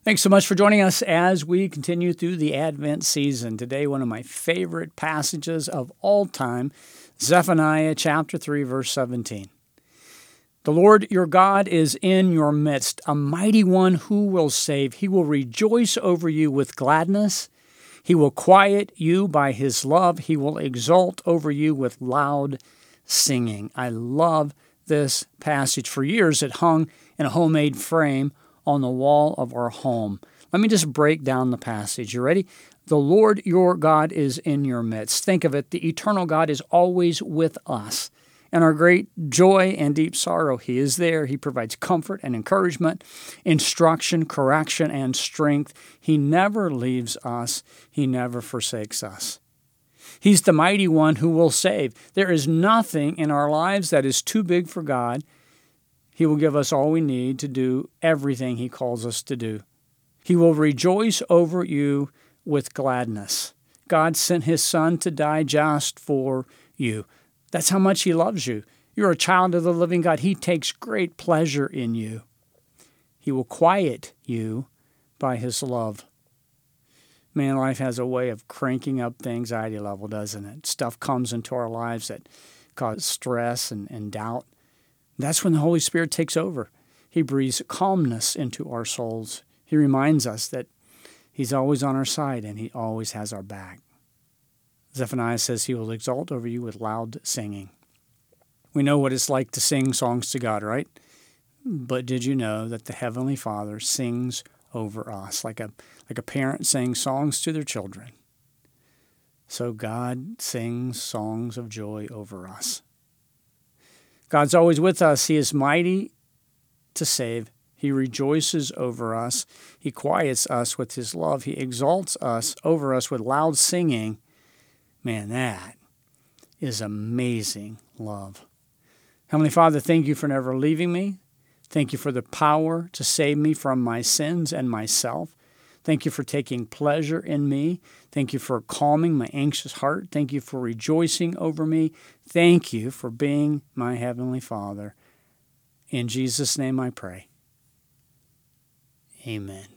Thanks so much for joining us as we continue through the Advent season. Today, one of my favorite passages of all time, Zephaniah chapter 3, verse 17. The Lord your God is in your midst, a mighty one who will save. He will rejoice over you with gladness. He will quiet you by his love. He will exult over you with loud singing. I love this passage. For years, it hung in a homemade frame on the wall of our home. Let me just break down the passage. You ready? The Lord your God is in your midst. Think of it. The eternal God is always with us. In our great joy and deep sorrow, he is there. He provides comfort and encouragement, instruction, correction, and strength. He never leaves us. He never forsakes us. He's the mighty one who will save. There is nothing in our lives that is too big for God. He will give us all we need to do everything he calls us to do. He will rejoice over you with gladness. God sent his son to die just for you. That's how much he loves you. You're a child of the living God. He takes great pleasure in you. He will quiet you by his love. Man, life has a way of cranking up the anxiety level, doesn't it? Stuff comes into our lives that cause stress and doubt. That's when the Holy Spirit takes over. He breathes calmness into our souls. He reminds us that he's always on our side and he always has our back. Zephaniah says he will exult over you with loud singing. We know what it's like to sing songs to God, right? But did you know that the Heavenly Father sings over us like a parent sings songs to their children? So God sings songs of joy over us. God's always with us. He is mighty to save. He rejoices over us. He quiets us with his love. He exalts us over us with loud singing. Man, that is amazing love. Heavenly Father, thank you for never leaving me. Thank you for the power to save me from my sins and myself. Thank you for taking pleasure in me. Thank you for calming my anxious heart. Thank you for rejoicing over me. Thank you for being my Heavenly Father. In Jesus' name I pray. Amen.